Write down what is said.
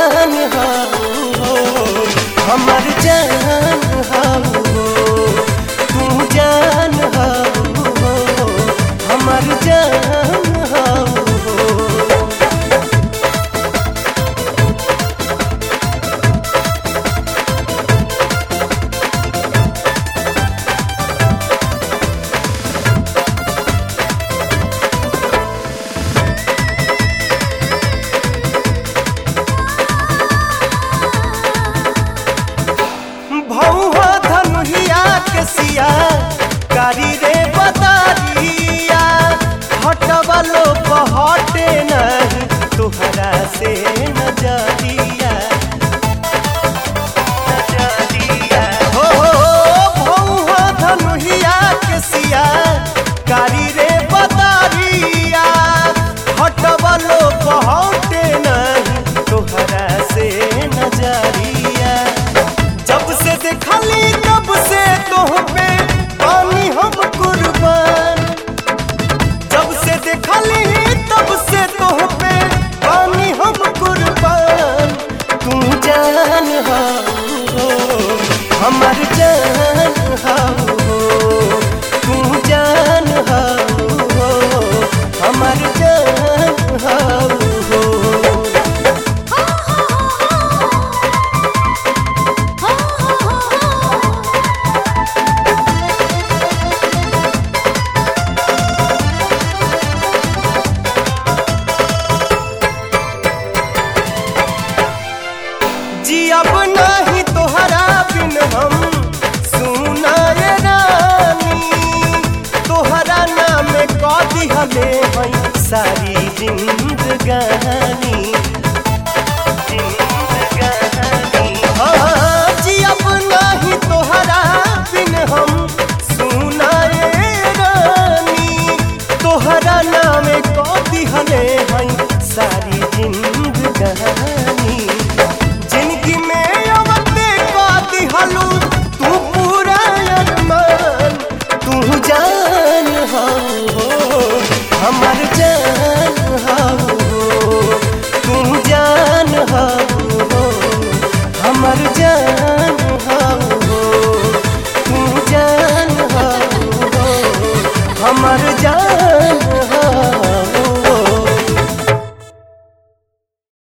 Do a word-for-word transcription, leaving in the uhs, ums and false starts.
जान हो हमर जान हो तू जान हो हमर जान हो। भौहा धनुहिया के सिया कारी रे बदरिया हटवलो बहटे नहीं तुहरा से नजरिया नजरिया हो भौहा धनुहिया के सिया कारी रे बदरिया हटवलो बहटे नहीं तुहरा से नजरिया। जब से देखली तब से तोह पे पानी हम कुर्बान जब से देखली तब से तोह पे पानी हम कुर्बान तू जान हो हमर जान हो तू जान हो हमर जान हो। जियब नहीं तोहरा बिन हम सुना ये रानी तोहरा नाम कह दिहले हई सारी जिंदगानी।